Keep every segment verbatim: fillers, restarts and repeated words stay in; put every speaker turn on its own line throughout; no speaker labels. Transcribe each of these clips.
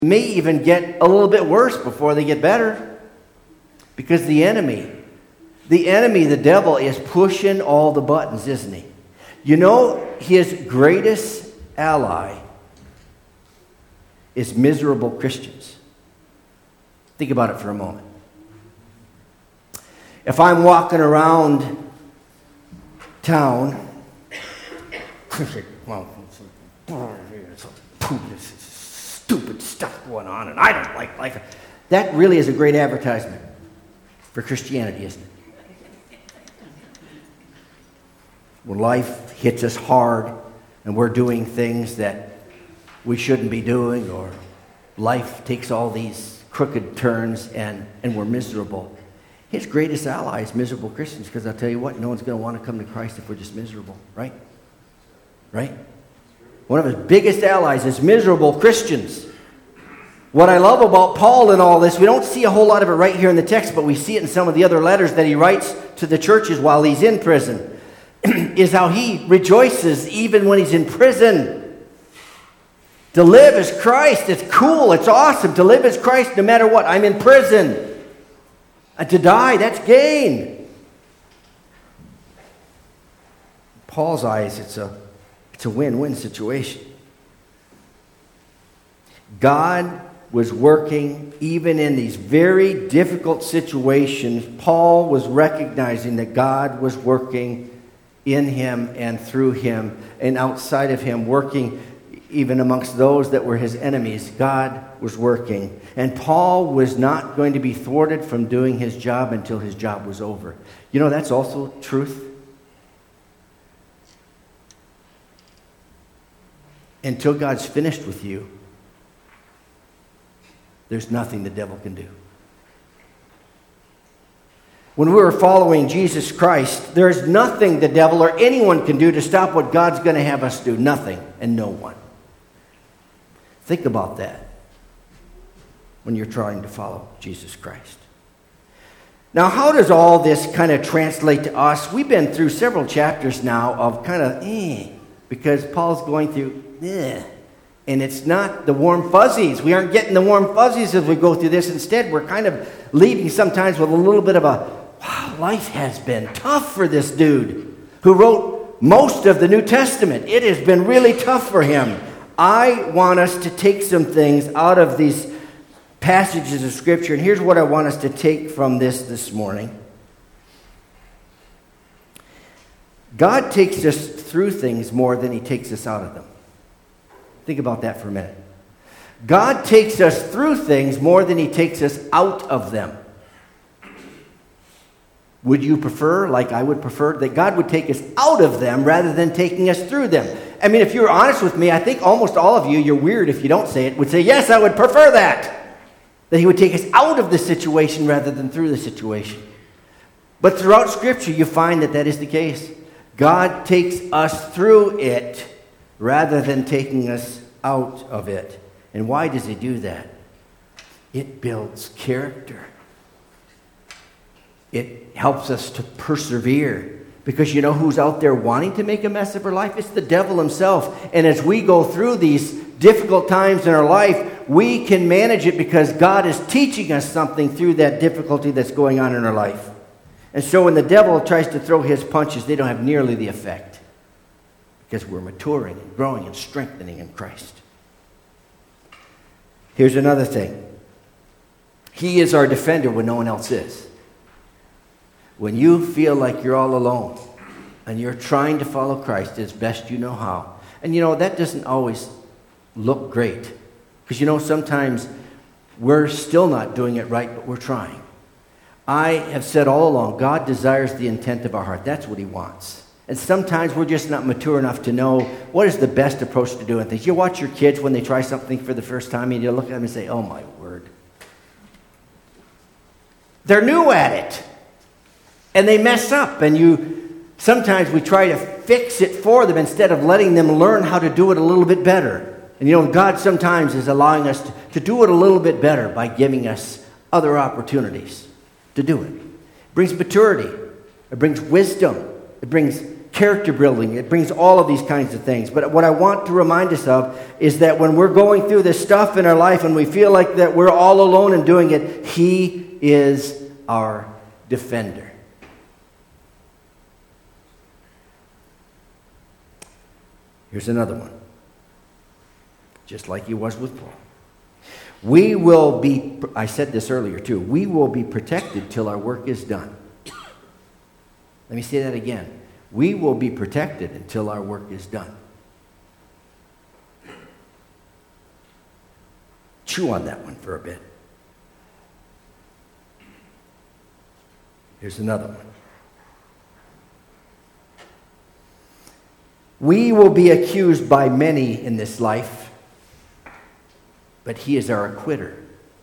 may even get a little bit worse before they get better. Because the enemy, the enemy, the devil, is pushing all the buttons, isn't he? You know, his greatest ally is miserable Christians. Think about it for a moment. If I'm walking around town, well, this stupid stuff going on, and I don't like life. That really is a great advertisement for Christianity, isn't it? When life hits us hard and we're doing things that we shouldn't be doing, or life takes all these crooked turns and, and we're miserable. His greatest ally is miserable Christians, because I'll tell you what, no one's going to want to come to Christ if we're just miserable, right? Right? One of his biggest allies is miserable Christians. What I love about Paul in all this, we don't see a whole lot of it right here in the text, but we see it in some of the other letters that he writes to the churches while he's in prison, is how he rejoices even when he's in prison. To live as Christ, it's cool, it's awesome. To live as Christ no matter what. I'm in prison. And to die, that's gain. Paul's eyes, it's a, it's a win-win situation. God was working even in these very difficult situations. Paul was recognizing that God was working in him and through him and outside of him, working even amongst those that were his enemies. God was working. And Paul was not going to be thwarted from doing his job until his job was over. You know, that's also truth. Until God's finished with you, there's nothing the devil can do. When we were following Jesus Christ, there's nothing the devil or anyone can do to stop what God's going to have us do. Nothing and no one. Think about that when you're trying to follow Jesus Christ. Now, how does all this kind of translate to us? We've been through several chapters now of kind of, eh, because Paul's going through, eh, and it's not the warm fuzzies. We aren't getting the warm fuzzies as we go through this. Instead, we're kind of leaving sometimes with a little bit of a, wow, life has been tough for this dude who wrote most of the New Testament. It has been really tough for him. I want us to take some things out of these passages of Scripture, and here's what I want us to take from this this morning. God takes us through things more than he takes us out of them. Think about that for a minute. God takes us through things more than he takes us out of them. Would you prefer, like I would prefer, that God would take us out of them rather than taking us through them? I mean, if you're honest with me, I think almost all of you, you're weird if you don't say it, would say, yes, I would prefer that. That he would take us out of the situation rather than through the situation. But throughout Scripture, you find that that is the case. God takes us through it rather than taking us out of it. And why does he do that? It builds character. It helps us to persevere. Because you know who's out there wanting to make a mess of our life? It's the devil himself. And as we go through these difficult times in our life, we can manage it because God is teaching us something through that difficulty that's going on in our life. And so when the devil tries to throw his punches, they don't have nearly the effect. Because we're maturing and growing and strengthening in Christ. Here's another thing. He is our defender when no one else is. When you feel like you're all alone and you're trying to follow Christ as best you know how. And you know, that doesn't always look great. Because you know, sometimes we're still not doing it right, but we're trying. I have said all along, God desires the intent of our heart. That's what he wants. And sometimes we're just not mature enough to know what is the best approach to doing things. You watch your kids when they try something for the first time and you look at them and say, oh my word. They're new at it. And they mess up, and you sometimes we try to fix it for them instead of letting them learn how to do it a little bit better. And you know, God sometimes is allowing us to, to do it a little bit better by giving us other opportunities to do it. It brings maturity. It brings wisdom. It brings character building. It brings all of these kinds of things. But what I want to remind us of is that when we're going through this stuff in our life and we feel like that we're all alone in doing it, He is our defender. Here's another one. Just like He was with Paul. We will be, I said this earlier too, we will be protected till our work is done. Let me say that again. We will be protected until our work is done. Chew on that one for a bit. Here's another one. We will be accused by many in this life, but He is our acquitter.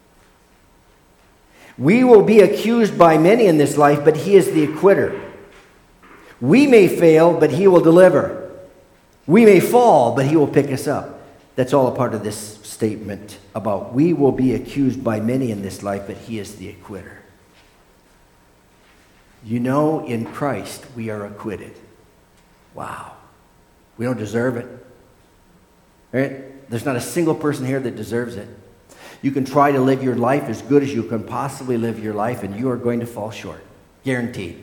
We will be accused by many in this life, but He is the acquitter. We may fail, but He will deliver. We may fall, but He will pick us up. That's all a part of this statement about we will be accused by many in this life, but He is the acquitter. You know, in Christ, we are acquitted. Wow. We don't deserve it. Right? There's not a single person here that deserves it. You can try to live your life as good as you can possibly live your life, and you are going to fall short. Guaranteed.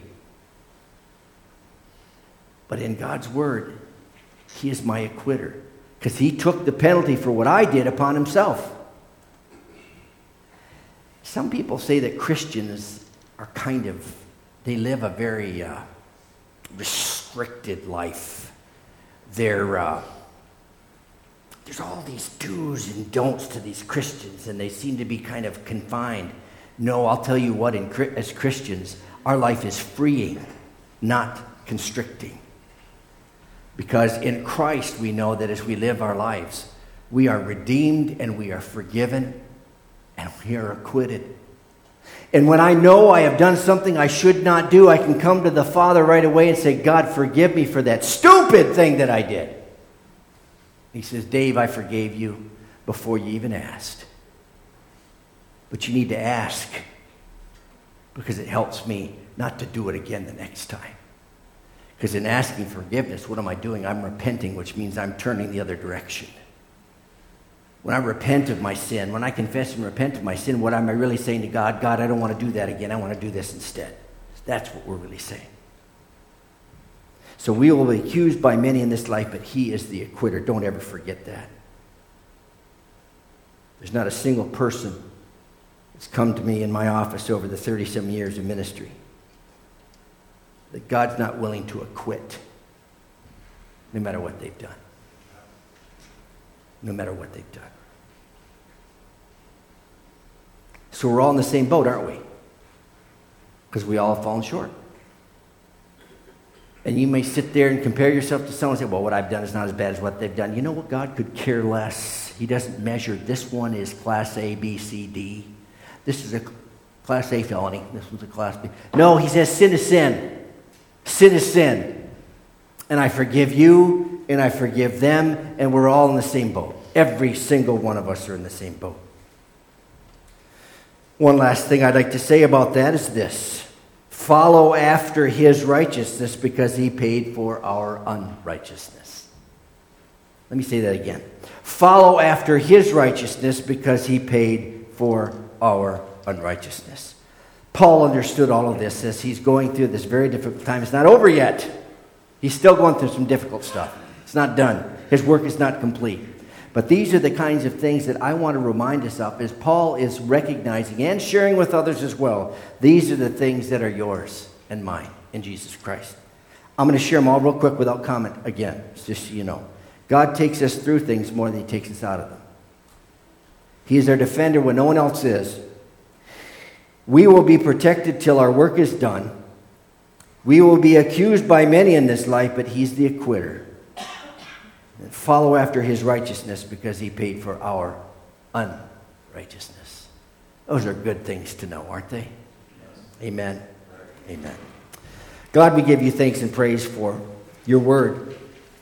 But in God's Word, He is my acquitter, because He took the penalty for what I did upon Himself. Some people say that Christians are kind of, they live a very uh, restricted life. They're, uh, there's all these do's and don'ts to these Christians, and they seem to be kind of confined. No, I'll tell you what, in, as Christians, our life is freeing, not constricting. Because in Christ we know that as we live our lives, we are redeemed and we are forgiven and we are acquitted. And when I know I have done something I should not do, I can come to the Father right away and say, God, forgive me for that stupid thing that I did. He says, Dave, I forgave you before you even asked. But you need to ask because it helps me not to do it again the next time. Because in asking forgiveness, what am I doing? I'm repenting, which means I'm turning the other direction. When I repent of my sin, when I confess and repent of my sin, what am I really saying to God? God, I don't want to do that again. I want to do this instead. That's what we're really saying. So we will be accused by many in this life, but He is the acquitter. Don't ever forget that. There's not a single person that's come to me in my office over the thirty-some years of ministry that God's not willing to acquit, no matter what they've done. No matter what they've done. So we're all in the same boat, aren't we? Because we all have fallen short. And you may sit there and compare yourself to someone and say, well, what I've done is not as bad as what they've done. You know what? God could care less. He doesn't measure. This one is class A, B, C, D. This is a class A felony. This one's a class B. No, He says sin is sin. Sin is sin. And I forgive you, and I forgive them, and we're all in the same boat. Every single one of us are in the same boat. One last thing I'd like to say about that is this. Follow after His righteousness because He paid for our unrighteousness. Let me say that again. Follow after His righteousness because He paid for our unrighteousness. Paul understood all of this as he's going through this very difficult time. It's not over yet. He's still going through some difficult stuff. It's not done. His work is not complete. But these are the kinds of things that I want to remind us of as Paul is recognizing and sharing with others as well. These are the things that are yours and mine in Jesus Christ. I'm going to share them all real quick without comment again, just so you know. God takes us through things more than He takes us out of them. He is our defender when no one else is. We will be protected till our work is done. We will be accused by many in this life, but He's the acquitter. And follow after His righteousness because He paid for our unrighteousness. Those are good things to know, aren't they? Amen. Amen. God, we give You thanks and praise for Your word.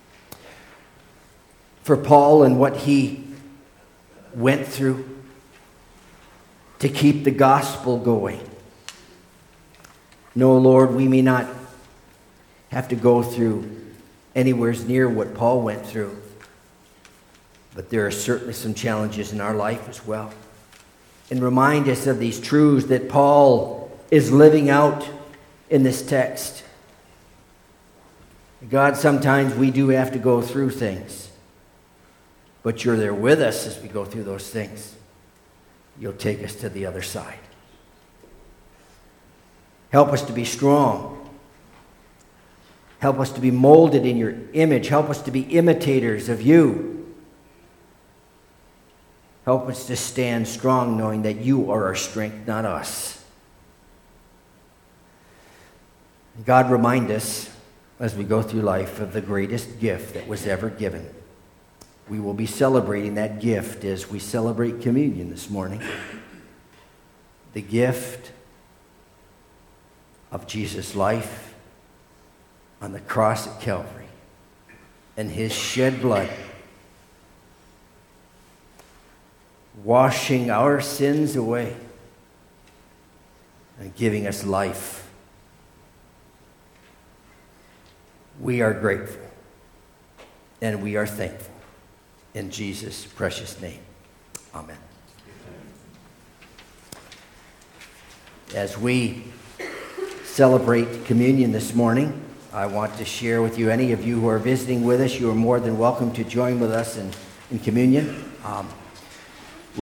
For Paul and what he went through to keep the gospel going. No, Lord, we may not have to go through anywhere near what Paul went through. But there are certainly some challenges in our life as well. And remind us of these truths that Paul is living out in this text. God, sometimes we do have to go through things. But you're there with us as we go through those things. You'll take us to the other side. Help us to be strong. Help us to be molded in your image. Help us to be imitators of you. Help us to stand strong knowing that you are our strength, not us. God, remind us as we go through life of the greatest gift that was ever given. We will be celebrating that gift as we celebrate communion this morning. The gift of Jesus' life on the cross at Calvary and his shed blood, washing our sins away and giving us life. We are grateful and we are thankful. In Jesus' precious name, amen. As we celebrate communion this morning, I want to share with you, any of you who are visiting with us, you are more than welcome to join with us in, in communion. Um,